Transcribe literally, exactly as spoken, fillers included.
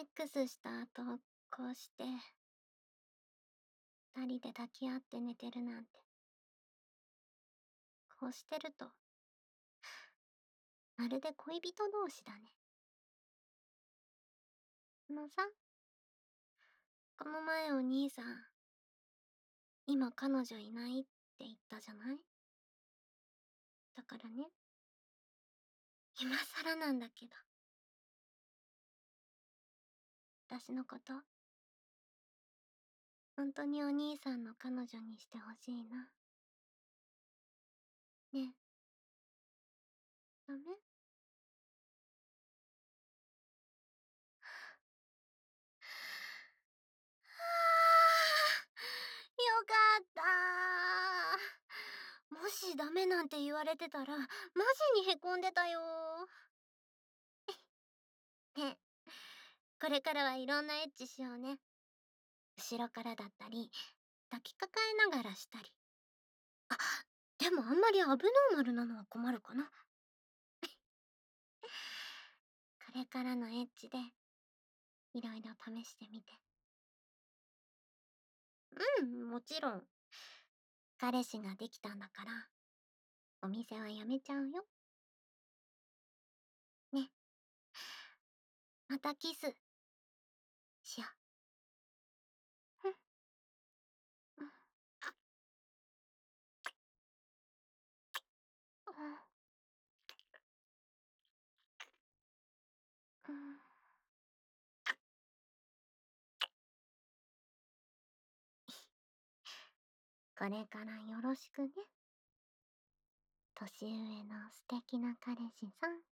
セックスした後、こうして、二人で抱き合って寝てるなんて。こうしてると、まるで恋人同士だね。あのさ、この前お兄さん、今彼女いないって言ったじゃない？だからね、今更なんだけど、私のこと、本当にお兄さんの彼女にしてほしいな。ねえ、ダメ？よかったー。もしダメなんて言われてたら、マジにへこんでたよー。ね、これからはいろんなエッチしようね。後ろからだったり、抱きかかえながらしたり。あ、でもあんまりアブノーマルなのは困るかな。これからのエッチで、いろいろ試してみて。うん、もちろん。彼氏ができたんだから、お店はやめちゃうよ。ね。またキス、しよう。うん、うん、うん、うん。これからよろしくね。年上の素敵な彼氏さん。